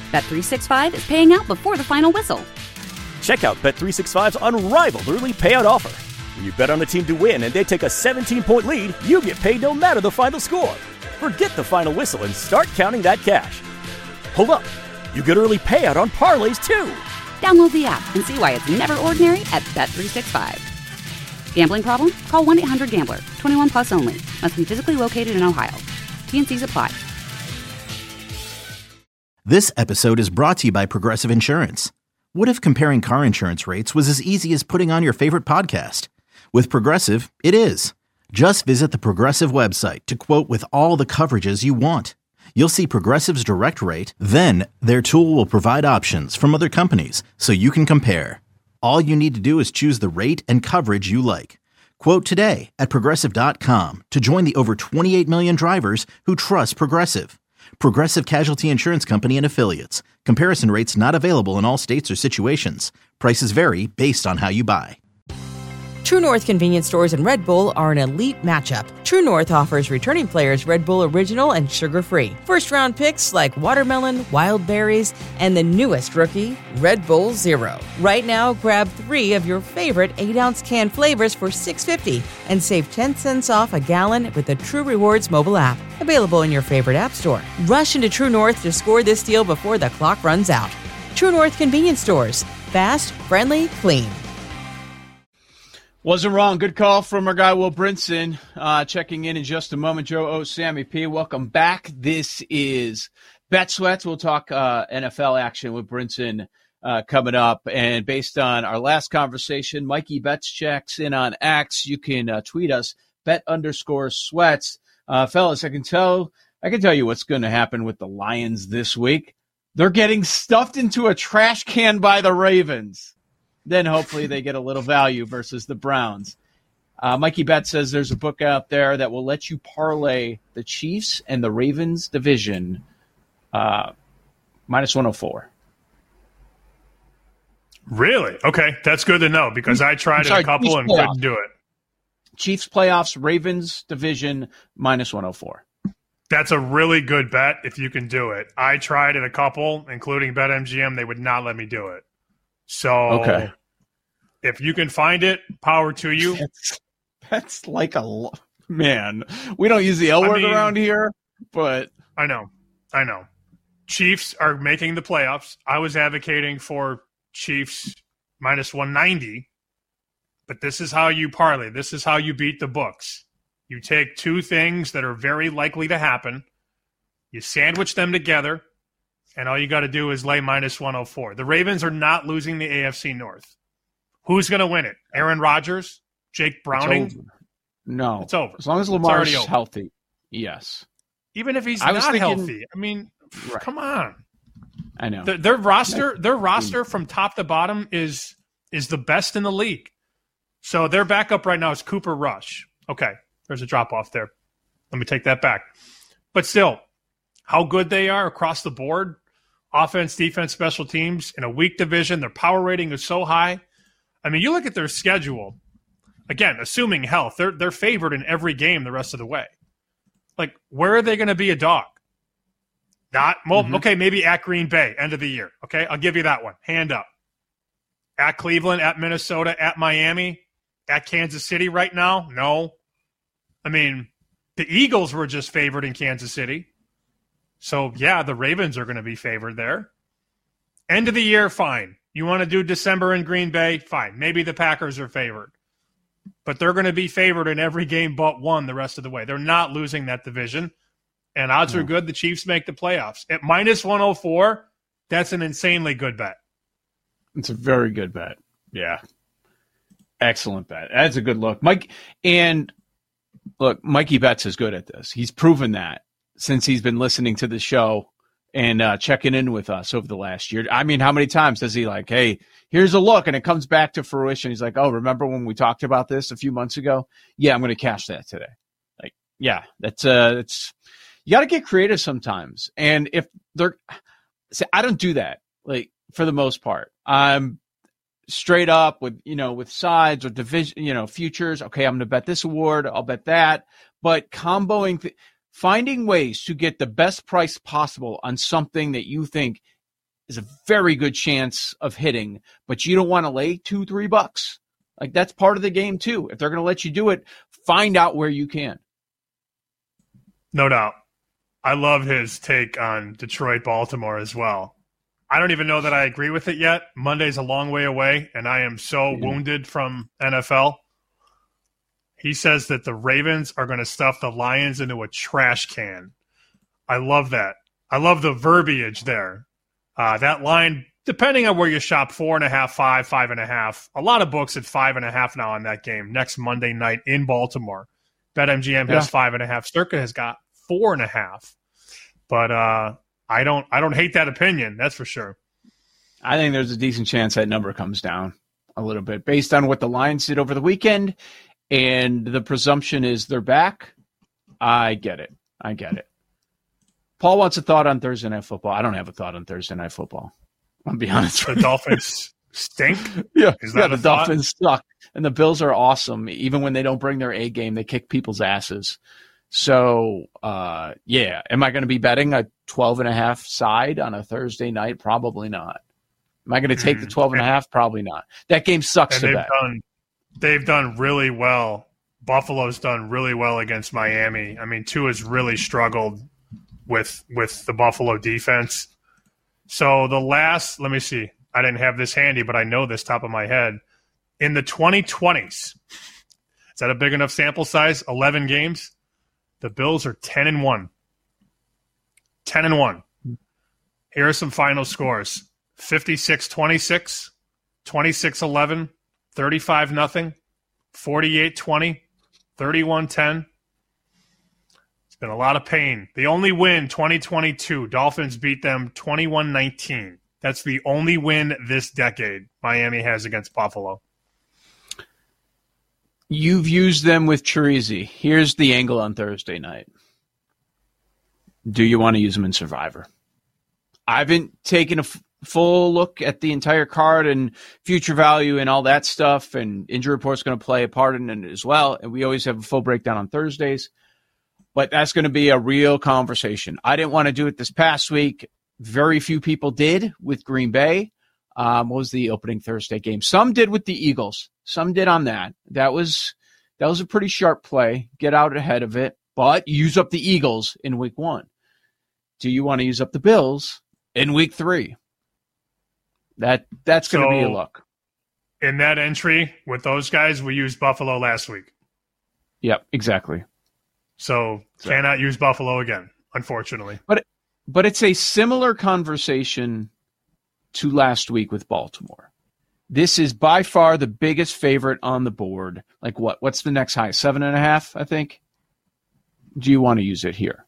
Bet365 is paying out before the final whistle. Check out Bet365's unrivaled early payout offer. When you bet on a team to win and they take a 17-point lead, you get paid no matter the final score. Forget the final whistle and start counting that cash. Hold up. You get early payout on parlays, too. Download the app and see why it's never ordinary at Bet365. Gambling problem? Call 1-800-GAMBLER. 21 plus only. Must be physically located in Ohio. T&Cs apply. This episode is brought to you by Progressive Insurance. What if comparing car insurance rates was as easy as putting on your favorite podcast? With Progressive, it is. Just visit the Progressive website to quote with all the coverages you want. You'll see Progressive's direct rate, then their tool will provide options from other companies so you can compare. All you need to do is choose the rate and coverage you like. Quote today at Progressive.com to join the over 28 million drivers who trust Progressive. Progressive Casualty Insurance Company and Affiliates. Comparison rates not available in all states or situations. Prices vary based on how you buy. True North convenience stores and Red Bull are an elite matchup. True North offers returning players Red Bull Original and sugar-free. First-round picks like watermelon, wild berries, and the newest rookie, Red Bull Zero. Right now, grab 3 of your favorite 8-ounce can flavors for $6.50 and save 10 cents off a gallon with the True Rewards mobile app. Available in your favorite app store. Rush into True North to score this deal before the clock runs out. True North convenience stores. Fast, friendly, clean. Wasn't wrong. Good call from our guy, Will Brinson. Checking in just a moment. Joe O, Sammy P. Welcome back. This is Bet Sweats. We'll talk NFL action with Brinson coming up. And based on our last conversation, Mikey Betts checks in on X. You can tweet us, bet_sweats. Fellas, I can tell you what's going to happen with the Lions this week. They're getting stuffed into a trash can by the Ravens. Then hopefully they get a little value versus the Browns. Mikey Betts says there's a book out there that will let you parlay the Chiefs and the Ravens division -104. Really? Okay, that's good to know because I tried a couple Chiefs and playoffs. couldn't do it. Chiefs playoffs, Ravens division -104. That's a really good bet if you can do it. I tried it a couple, including BetMGM. They would not let me do it. So okay. If you can find it, power to you. That's like man. We don't use the L word around here, but I know. Chiefs are making the playoffs. I was advocating for Chiefs -190, but this is how you parlay. This is how you beat the books. You take 2 things that are very likely to happen, you sandwich them together, and all you got to do is lay -104. The Ravens are not losing the AFC North. Who's going to win it? Aaron Rodgers? Jake Browning? No. It's over. As long as Lamar's healthy, yes. Even if he's not healthy. I mean, right. Come on. I know. Their roster from top to bottom is the best in the league. So their backup right now is Cooper Rush. Okay, there's a drop-off there. Let me take that back. But still, how good they are across the board, offense, defense, special teams, in a weak division, their power rating is so high. I mean, you look at their schedule, again, assuming health, they're favored in every game the rest of the way. Like, where are they going to be a dog? Okay, maybe at Green Bay, end of the year. Okay, I'll give you that one. Hand up. At Cleveland, at Minnesota, at Miami, at Kansas City right now? No. I mean, the Eagles were just favored in Kansas City. So, yeah, the Ravens are going to be favored there. End of the year, fine. You want to do December in Green Bay? Fine. Maybe the Packers are favored. But they're going to be favored in every game but one the rest of the way. They're not losing that division. And odds are good the Chiefs make the playoffs. At -104, that's an insanely good bet. It's a very good bet. Yeah. Excellent bet. That's a good look. Mikey Betts is good at this. He's proven that since he's been listening to the show and checking in with us over the last year. I mean, how many times does he hey, here's a look, and it comes back to fruition. He's like, oh, remember when we talked about this a few months ago? Yeah, I'm going to cash that today. Yeah, that's you got to get creative sometimes. And if I don't do that, for the most part. I'm straight up with sides or division, futures. Okay, I'm going to bet this award. I'll bet that. But comboing, finding ways to get the best price possible on something that you think is a very good chance of hitting, but you don't want to lay $2-3. Like, that's part of the game too. If they're going to let you do it, find out where you can. No doubt. I love his take on Detroit, Baltimore as well. I don't even know that I agree with it yet. Monday's a long way away, and I am so wounded from NFL. He says that the Ravens are going to stuff the Lions into a trash can. I love that. I love the verbiage there. That line, depending on where you shop, 4.5, 5, 5.5. A lot of books at 5.5 now on that game next Monday night in Baltimore. BetMGM has 5.5. Circa has got 4.5. But I don't hate that opinion. That's for sure. I think there's a decent chance that number comes down a little bit based on what the Lions did over the weekend, and the presumption is they're back. I get it. Paul wants a thought on Thursday Night Football. I don't have a thought on Thursday Night Football. I'll be honest. The Dolphins stink? Yeah, the Dolphins suck. And the Bills are awesome. Even when they don't bring their A game, they kick people's asses. So, yeah. Am I going to be betting a 12.5 side on a Thursday night? Probably not. Am I going to take the 12.5? Probably not. That game sucks to bet. They've done really well. Buffalo's done really well against Miami. I mean, Tua's really struggled with the Buffalo defense. So let me see. I didn't have this handy, but I know this top of my head. In the 2020s, is that a big enough sample size? 11 games. The Bills are 10-1. 10-1. Here are some final scores. 56-26, 26-11, 35-0, 48-20, 31-10. It's been a lot of pain. The only win, 2022, Dolphins beat them 21-19. That's the only win this decade Miami has against Buffalo. You've used them with Chirizi. Here's the angle on Thursday night. Do you want to use them in Survivor? I haven't taken a full look at the entire card and future value and all that stuff, and injury report's going to play a part in it as well. And we always have a full breakdown on Thursdays, but that's going to be a real conversation. I didn't want to do it this past week. Very few people did with Green Bay. What was the opening Thursday game? Some did with the Eagles. Some did on that. That was a pretty sharp play. Get out ahead of it, but use up the Eagles in week 1. Do you want to use up the Bills in week 3? That's going to be a look. In that entry with those guys, we used Buffalo last week. Yep, exactly. So cannot use Buffalo again, unfortunately. But it's a similar conversation to last week with Baltimore. This is by far the biggest favorite on the board. Like what's the next high? 7.5, I think. Do you want to use it here?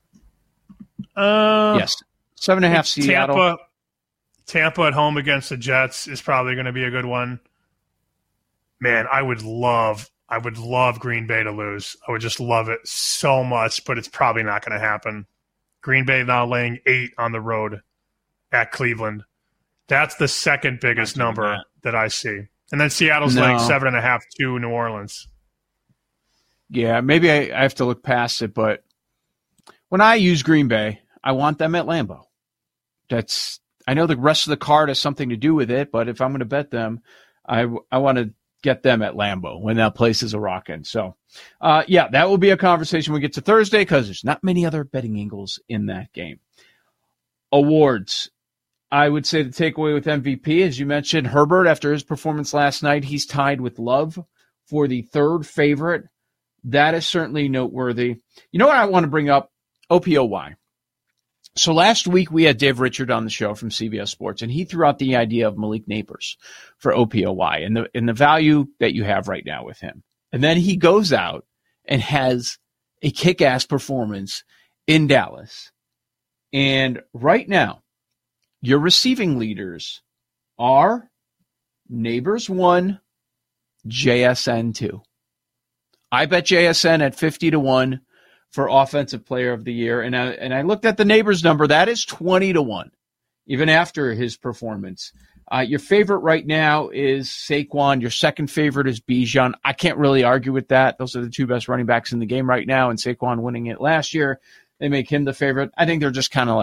Yes. 7.5 Seattle. Tampa at home against the Jets is probably going to be a good one. Man, I would love Green Bay to lose. I would just love it so much, but it's probably not going to happen. Green Bay now laying 8 on the road at Cleveland. That's the second biggest number that I see. And then Seattle's laying 7.5 to New Orleans. Yeah, maybe I have to look past it, but when I use Green Bay, I want them at Lambeau. I know the rest of the card has something to do with it, but if I'm going to bet them, I want to get them at Lambeau when that place is a rockin'. So, yeah, that will be a conversation when we get to Thursday because there's not many other betting angles in that game. Awards. I would say the takeaway with MVP, as you mentioned, Herbert, after his performance last night, he's tied with Love for the third favorite. That is certainly noteworthy. You know what I want to bring up? OPOY. So last week we had Dave Richard on the show from CBS Sports, and he threw out the idea of Malik Neighbors for OPOY and the value that you have right now with him. And then he goes out and has a kick-ass performance in Dallas. And right now, your receiving leaders are Neighbors 1, JSN 2. I bet JSN at 50-1 for Offensive Player of the Year. And I looked at the Neighbors number. That is 20-1, even after his performance. Your favorite right now is Saquon. Your second favorite is Bijan. I can't really argue with that. Those are the two best running backs in the game right now, and Saquon winning it last year, they make him the favorite. I think they're just kind of like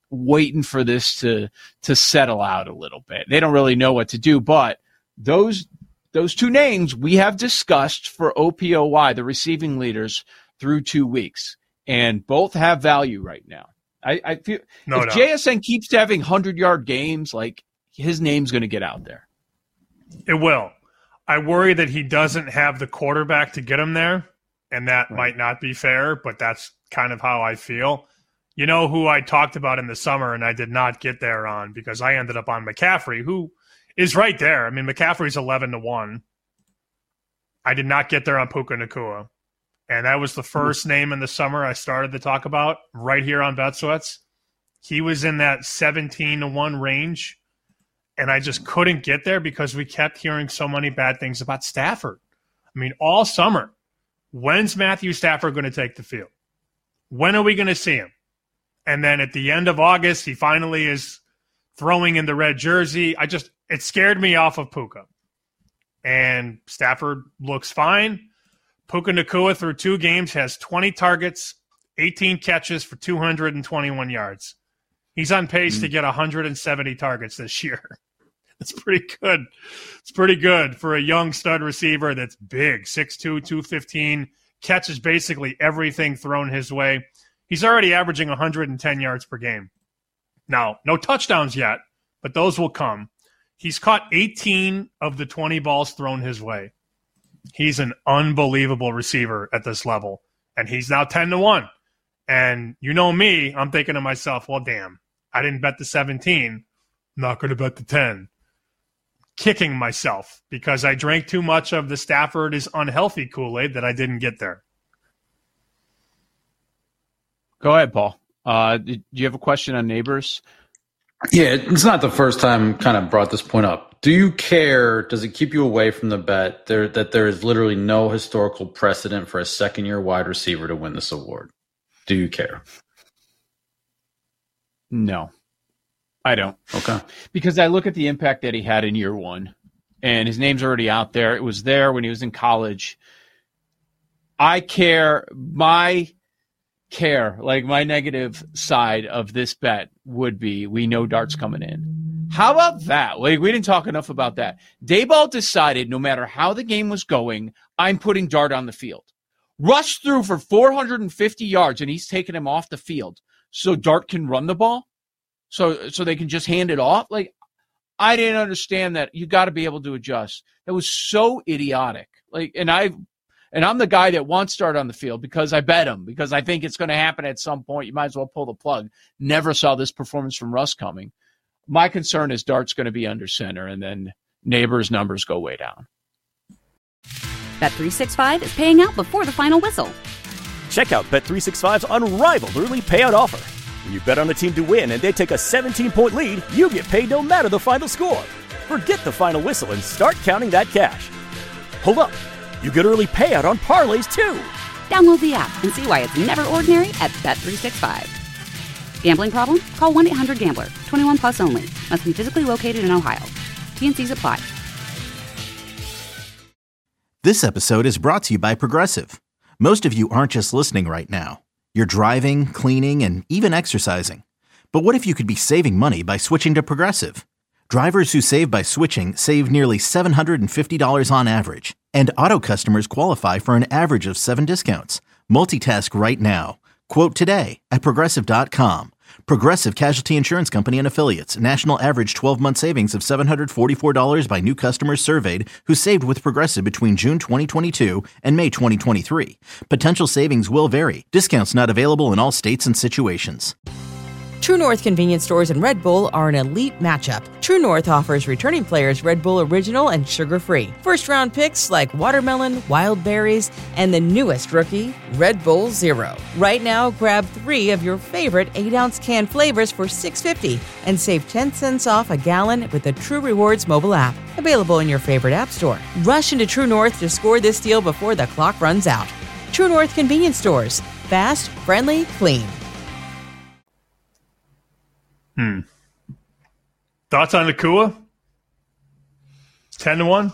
waiting for this to settle out a little bit. They don't really know what to do, but those two names we have discussed for OPOY, the receiving leaders, through 2 weeks, and both have value right now. I feel if JSN keeps having 100-yard games, like his name's going to get out there. It will. I worry that he doesn't have the quarterback to get him there, and that might not be fair, but that's kind of how I feel. You know who I talked about in the summer and I did not get there on because I ended up on McCaffrey, who is right there. I mean, McCaffrey's 11-1. I did not get there on Puka Nacua. And that was the first name in the summer I started to talk about right here on BetSweats. He was in that 17-1 range, and I just couldn't get there because we kept hearing so many bad things about Stafford. I mean, all summer, when's Matthew Stafford going to take the field? When are we going to see him? And then at the end of August, he finally is throwing in the red jersey. It scared me off of Puka. And Stafford looks fine. Puka Nacua through 2 games has 20 targets, 18 catches for 221 yards. He's on pace to get 170 targets this year. That's pretty good. It's pretty good for a young stud receiver that's big, 6'2", 215, catches basically everything thrown his way. He's already averaging 110 yards per game. Now, no touchdowns yet, but those will come. He's caught 18 of the 20 balls thrown his way. He's an unbelievable receiver at this level, and he's now 10-1. And you know me, I'm thinking to myself, well, damn, I didn't bet the 17. I'm not going to bet the 10. Kicking myself because I drank too much of the Stafford is unhealthy Kool-Aid that I didn't get there. Go ahead, Paul. Do you have a question on Neighbors? Yeah, it's not the first time kind of brought this point up. Do you care, does it keep you away from the bet that there is literally no historical precedent for a second-year wide receiver to win this award? Do you care? No, I don't. Okay. Because I look at the impact that he had in year 1, and his name's already out there. It was there when he was in college. I care. My negative side of this bet would be we know Dart's coming in. How about that? Like, we didn't talk enough about that. Daboll decided no matter how the game was going, I'm putting Dart on the field. Rushed through for 450 yards, and he's taking him off the field so Dart can run the ball, so they can just hand it off. Like, I didn't understand that. You got to be able to adjust. That was so idiotic. Like, and I'm the guy that wants Dart on the field because I bet him, because I think it's going to happen at some point. You might as well pull the plug. Never saw this performance from Russ coming. My concern is Dart's going to be under center, and then Neighbors' numbers go way down. Bet365 is paying out before the final whistle. Check out Bet365's unrivaled early payout offer. When you bet on a team to win and they take a 17-point lead, you get paid no matter the final score. Forget the final whistle and start counting that cash. Hold up. You get early payout on parlays, too. Download the app and see why it's never ordinary at Bet365. Gambling problem? Call 1-800-GAMBLER. 21 plus only. Must be physically located in Ohio. T&Cs apply. This episode is brought to you by Progressive. Most of you aren't just listening right now. You're driving, cleaning, and even exercising. But what if you could be saving money by switching to Progressive? Drivers who save by switching save nearly $750 on average. And auto customers qualify for an average of 7 discounts. Multitask right now. Quote today at Progressive.com. Progressive Casualty Insurance Company and Affiliates. National average 12-month savings of $744 by new customers surveyed who saved with Progressive between June 2022 and May 2023. Potential savings will vary. Discounts not available in all states and situations. True North convenience stores and Red Bull are an elite matchup. True North offers returning players Red Bull Original and sugar-free. First-round picks like watermelon, wild berries, and the newest rookie, Red Bull Zero. Right now, grab 3 of your favorite 8-ounce can flavors for $6.50 and save 10 cents off a gallon with the True Rewards mobile app. Available in your favorite app store. Rush into True North to score this deal before the clock runs out. True North convenience stores. Fast, friendly, clean. Thoughts on Nacua? 10-1?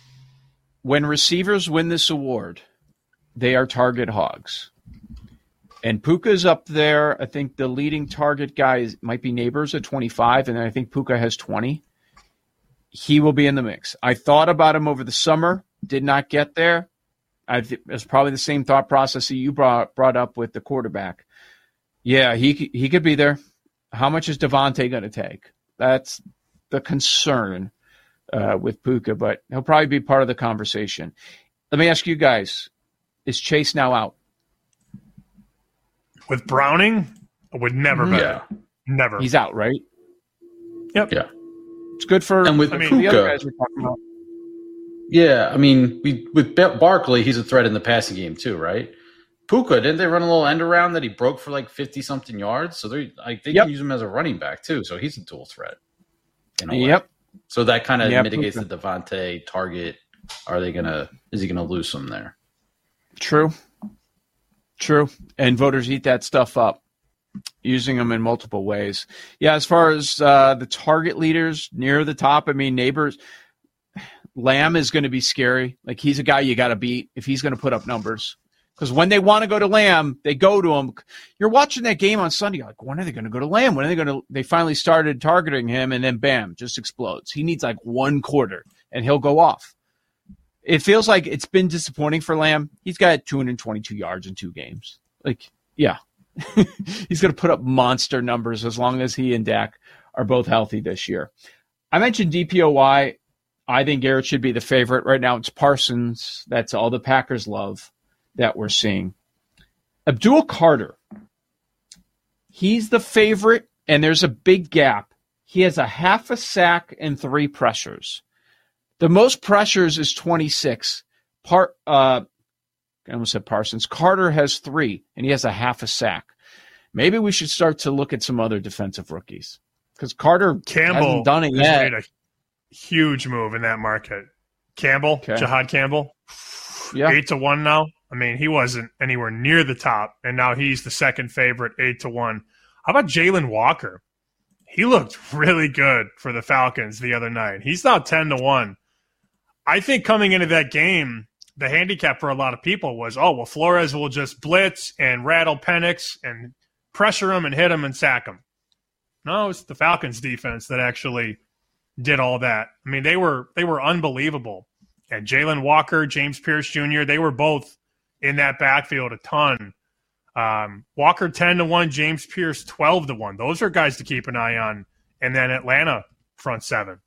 When receivers win this award, they are target hogs. And Puka's up there. I think the leading target guy might be Neighbors at 25, and then I think Puka has 20. He will be in the mix. I thought about him over the summer, did not get there. It was probably the same thought process that you brought up with the quarterback. Yeah, he could be there. How much is Devontae going to take? That's the concern with Puka, but he'll probably be part of the conversation. Let me ask you guys, is Chase now out? With Browning, I would never bet. Yeah. Never. He's out, right? Yep. Yeah. It's good for and with the Puka, other guys we're talking about. Yeah, I mean, with Barkley, he's a threat in the passing game too, right? Puka, didn't they run a little end around that he broke for like 50-something yards? So they can use him as a running back too. So he's a dual threat. Yep. So that kind of mitigates Puka. The Devontae target. Is he gonna lose some there? True. And voters eat that stuff up, using them in multiple ways. Yeah, as far as the target leaders near the top, I mean, Neighbors, Lamb is going to be scary. Like, he's a guy you got to beat if he's going to put up numbers. Because when they want to go to Lamb, they go to him. You're watching that game on Sunday, you're like, when are they going to go to Lamb? When are they going to? They finally started targeting him, and then bam, just explodes. He needs like one quarter, and he'll go off. It feels like it's been disappointing for Lamb. He's got 222 yards in 2 games. Like, yeah. He's going to put up monster numbers as long as he and Dak are both healthy this year. I mentioned DPOY. I think Garrett should be the favorite. Right now it's Parsons. That's all the Packers love that we're seeing. Abdul Carter. He's the favorite, and there's a big gap. He has a half a sack and 3 pressures. The most pressures is 26. I almost said Parsons. Carter has 3, and he has a half a sack. Maybe we should start to look at some other defensive rookies because Campbell hasn't done it yet. Made a huge move in that market. Jahad Campbell, 8-1 now. I mean, he wasn't anywhere near the top, and now he's the second favorite, 8-1. How about Jalen Walker? He looked really good for the Falcons the other night. He's now 10-1. I think coming into that game, the handicap for a lot of people was, Flores will just blitz and rattle Penix and pressure him and hit him and sack him. No, it's the Falcons defense that actually did all that. I mean, they were unbelievable. And Jalen Walker, James Pierce Jr., they were both in that backfield a ton. Walker 10-1, James Pierce 12-1. Those are guys to keep an eye on. And then Atlanta front 7.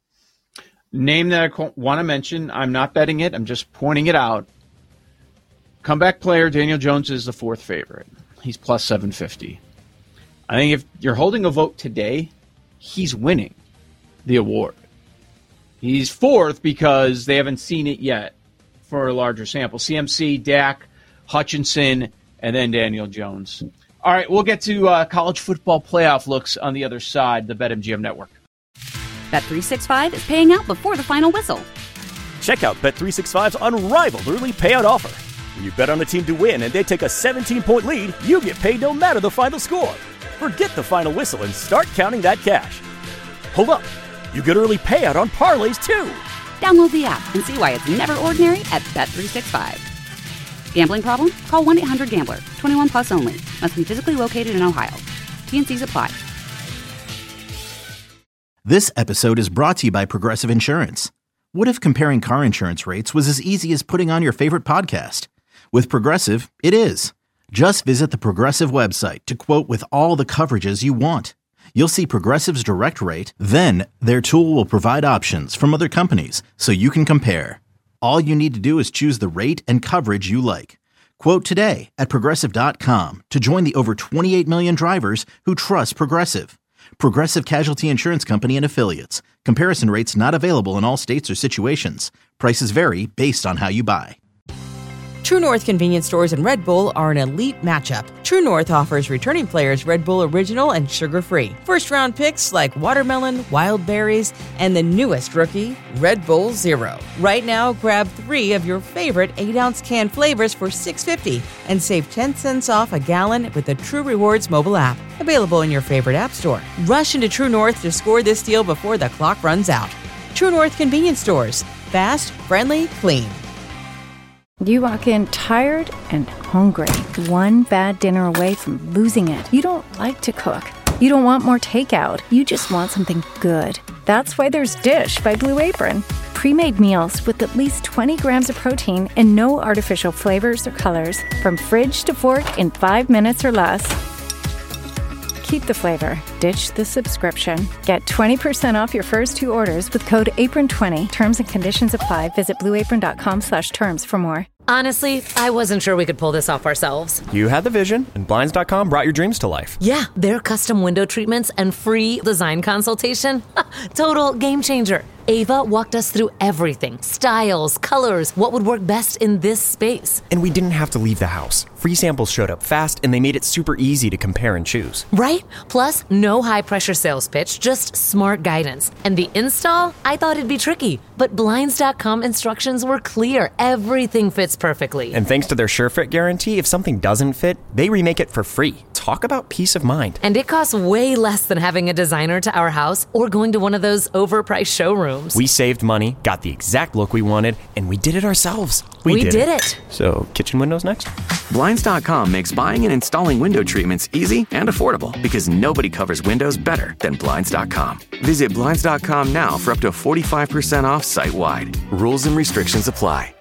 Name that I want to mention. I'm not betting it. I'm just pointing it out. Comeback player Daniel Jones is the 4th favorite. He's plus 750. I think if you're holding a vote today, he's winning the award. He's 4th because they haven't seen it yet for a larger sample. CMC, Dak, Hutchinson, and then Daniel Jones. All right, we'll get to college football playoff looks on the other side, the BetMGM Network. Bet365 is paying out before the final whistle. Check out Bet365's unrivaled early payout offer. When you bet on a team to win and they take a 17-point lead, you get paid no matter the final score. Forget the final whistle and start counting that cash. Hold up. You get early payout on parlays, too. Download the app and see why it's never ordinary at Bet365. Gambling problem? Call 1-800-GAMBLER. 21 plus only. Must be physically located in Ohio. T&Cs apply. This episode is brought to you by Progressive Insurance. What if comparing car insurance rates was as easy as putting on your favorite podcast? With Progressive, it is. Just visit the Progressive website to quote with all the coverages you want. You'll see Progressive's direct rate, then their tool will provide options from other companies so you can compare. All you need to do is choose the rate and coverage you like. Quote today at Progressive.com to join the over 28 million drivers who trust Progressive. Progressive Casualty Insurance Company and Affiliates. Comparison rates not available in all states or situations. Prices vary based on how you buy. True North convenience stores and Red Bull are an elite matchup. True North offers returning players Red Bull Original and sugar-free. First-round picks like watermelon, wild berries, and the newest rookie, Red Bull Zero. Right now, grab 3 of your favorite 8-ounce can flavors for $6.50 and save 10 cents off a gallon with the True Rewards mobile app. Available in your favorite app store. Rush into True North to score this deal before the clock runs out. True North convenience stores. Fast, friendly, clean. You walk in tired and hungry, one bad dinner away from losing it. You don't like to cook. You don't want more takeout. You just want something good. That's why there's Dish by Blue Apron. Pre-made meals with at least 20 grams of protein and no artificial flavors or colors. From fridge to fork in 5 minutes or less. Keep the flavor. Ditch the subscription. Get 20% off your first 2 orders with code APRON20. Terms and conditions apply. Visit blueapron.com/terms for more. Honestly, I wasn't sure we could pull this off ourselves. You had the vision, and Blinds.com brought your dreams to life. Yeah, their custom window treatments and free design consultation. Total game changer. Ava walked us through everything. Styles, colors, what would work best in this space. And we didn't have to leave the house. Free samples showed up fast, and they made it super easy to compare and choose. Right? Plus, no high-pressure sales pitch, just smart guidance. And the install? I thought it'd be tricky, but Blinds.com instructions were clear. Everything fits perfectly. And thanks to their SureFit guarantee, if something doesn't fit, they remake it for free. Talk about peace of mind. And it costs way less than having a designer to our house or going to one of those overpriced showrooms. We saved money, got the exact look we wanted, and we did it ourselves. We did it. So, kitchen windows next? Blinds.com makes buying and installing window treatments easy and affordable because nobody covers windows better than Blinds.com. Visit Blinds.com now for up to 45% off site-wide. Rules and restrictions apply.